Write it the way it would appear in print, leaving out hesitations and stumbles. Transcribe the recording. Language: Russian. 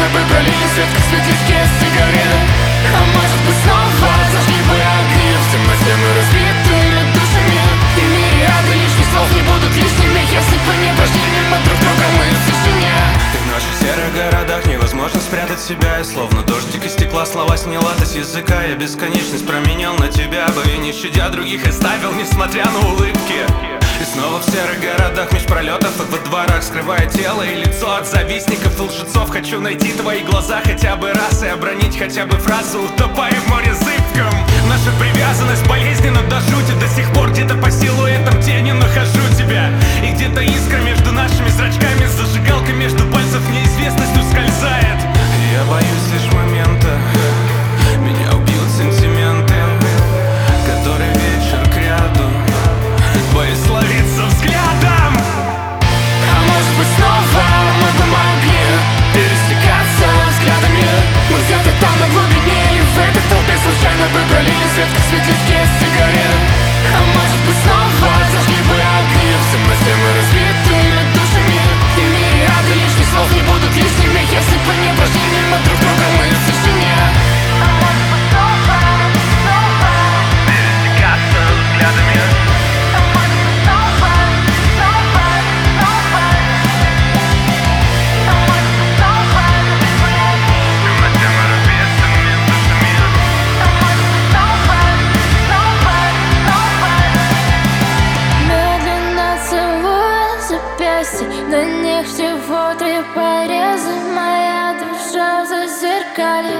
бы пролили свет, как светишки из сигарет. А может быть снова зажгли бы огни в темноте мы разбитыми душами. И мириады лишних слов не будут лишними, если бы не прошли мимо друг друга мы в тишине. В наших серых городах невозможно спрятать себя. И словно дождик из стекла слова сняла ты с языка. Я бесконечность променял на тебя бы, и не щадя других оставил, несмотря на улыбки. И снова в серых городах меж пролетов и во дворах, скрывая тело и лицо от завистников и лжецов, хочу найти твои глаза хотя бы раз и обронить хотя бы фразу, утопая в море зыбком. Наша привязанность болезненна до жути. До сих пор где-то по силуэтам тени нахожу тебя. И где-то искра между нашими зрачками, зажигалка между пальцев неизвестность ускользает. Я боюсь лишь момента, меня убьют сентименты, который вечер к ряду, боюсь ловиться взглядом. А может быть снова мы бы могли пересекаться взглядами. Мы где-то там на глубине, и в этой толпе случайно бы пролили свет, как светлячки из сигарет. А может быть снова зажгли бы огни в темноте мы разбитыми душами. И мириады лишних слов не будут лишними, если бы не прошли мимо друг друга мы в тишине. А может быть снова пересекаться взглядами. На них всего 3 пореза, моя душа в зазеркалье.